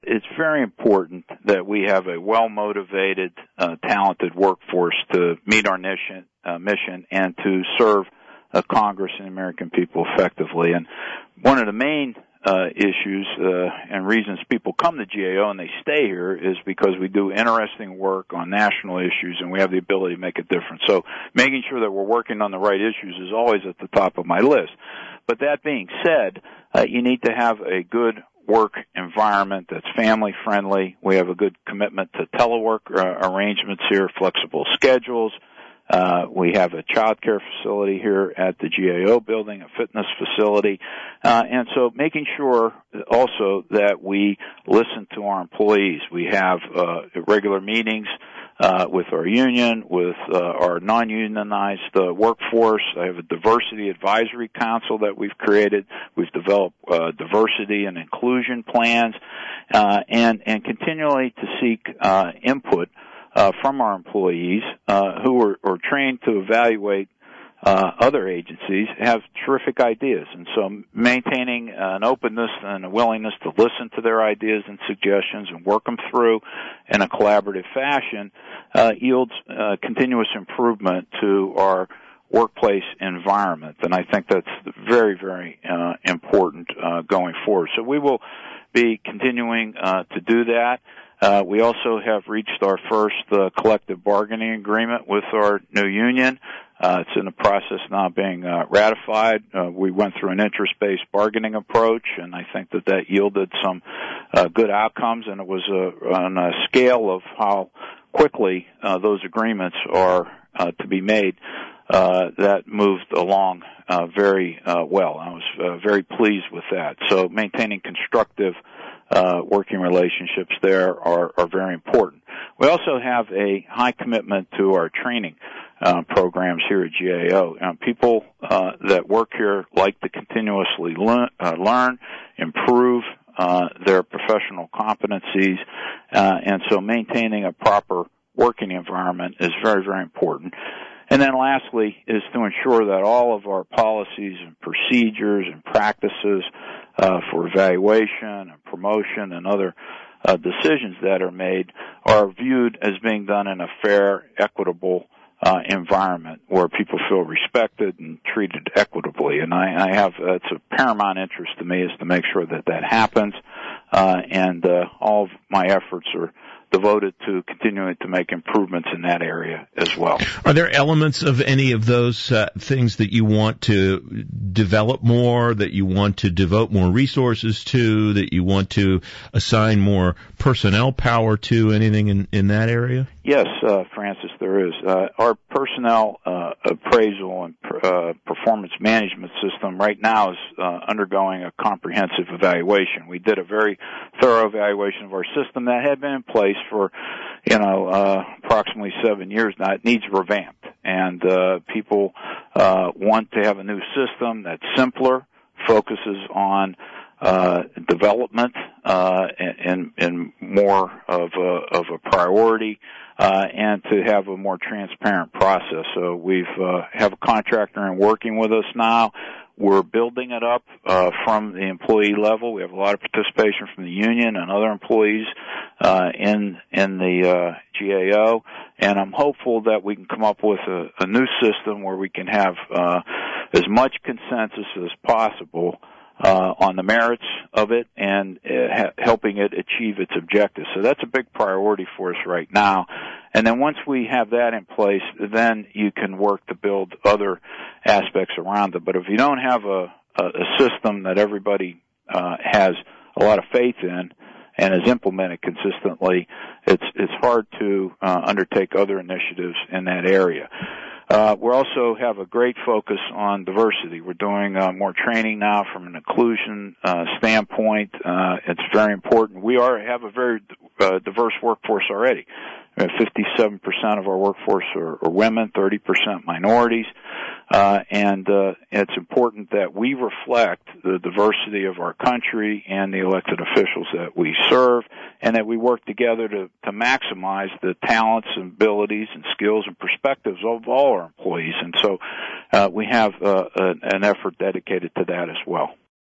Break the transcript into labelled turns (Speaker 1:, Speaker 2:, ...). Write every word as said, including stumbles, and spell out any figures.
Speaker 1: it's very important that we have a well-motivated, uh, talented workforce to meet our mission, uh, mission and to serve uh, Congress and the American people effectively. And one of the main uh, issues uh, and reasons people come to G A O and they stay here is because we do interesting work on national issues and we have the ability to make a difference. So making sure that we're working on the right issues is always at the top of my list. But that being said, uh, you need to have a good work environment that's family friendly. We have a good commitment to telework uh, arrangements here, flexible schedules. Uh, we have a child care facility here at the G A O building, a fitness facility. Uh, and so making sure also that we listen to our employees. We have uh, regular meetings uh, with our union, with uh, our non-unionized uh, workforce. I have a diversity advisory council that we've created. We've developed uh, diversity and inclusion plans, uh, and, and continually to seek uh, input uh, from our employees uh, who are, are trained to evaluate Uh, other agencies have terrific ideas, and so maintaining an openness and a willingness to listen to their ideas and suggestions and work them through in a collaborative fashion uh, yields uh, continuous improvement to our workplace environment, and I think that's very, very uh, important uh, going forward. So we will be continuing uh, to do that. Uh, we also have reached our first uh, collective bargaining agreement with our new union. Uh, it's in the process now being uh, ratified. Uh, we went through an interest-based bargaining approach, and I think that that yielded some uh, good outcomes, and it was uh, on a scale of how quickly uh, those agreements are uh, to be made. Uh, that moved along uh, very uh, well. I was uh, very pleased with that. So maintaining constructive uh, working relationships there are, are very important. We also have a high commitment to our training uh, programs here at G A O. Uh, people uh, that work here like to continuously learn, uh, learn improve uh, their professional competencies, uh, and so maintaining a proper working environment is very, very important. And then lastly is to ensure that all of our policies and procedures and practices uh, for evaluation and promotion and other uh, decisions that are made are viewed as being done in a fair, equitable uh, environment where people feel respected and treated equitably. And I, I have, it's a paramount interest to me is to make sure that that happens, uh, and uh, all of my efforts are devoted to continuing to make improvements in that area as well.
Speaker 2: Are there elements of any of those uh, things that you want to develop more, that you want to devote more resources to, that you want to assign more personnel power to, anything in, in that area?
Speaker 1: Yes, uh, Francis, there is. Uh, our personnel uh, appraisal and uh, performance management system right now is uh, undergoing a comprehensive evaluation. We did a very thorough evaluation of our system that had been in place for, you know, uh, approximately seven years now. It needs revamped, and uh, people uh, want to have a new system that's simpler, focuses on uh, development uh, and, and more of a, of a priority, uh, and to have a more transparent process. So we've uh, have a contractor in working with us now. We're building it up uh, from the employee level. We have a lot of participation from the union and other employees uh, in in the uh, G A O, and I'm hopeful that we can come up with a, a new system where we can have uh, as much consensus as possible uh, on the merits of it and uh, ha- helping it achieve its objectives. So that's a big priority for us right now. And then once we have that in place, then you can work to build other aspects around it. But if you don't have a, a, a system that everybody uh, has a lot of faith in and is implemented consistently, it's it's hard to uh, undertake other initiatives in that area. Uh, we also have a great focus on diversity. We're doing uh, more training now from an inclusion uh, standpoint. Uh, it's very important. We are have a very uh, diverse workforce already. fifty-seven percent of our workforce are, are women, thirty percent minorities, uh, and uh, it's important that we reflect the diversity of our country and the elected officials that we serve, and that we work together to, to maximize the talents and abilities and skills and perspectives of all our employees. And so uh, we have uh, an effort dedicated to that as well.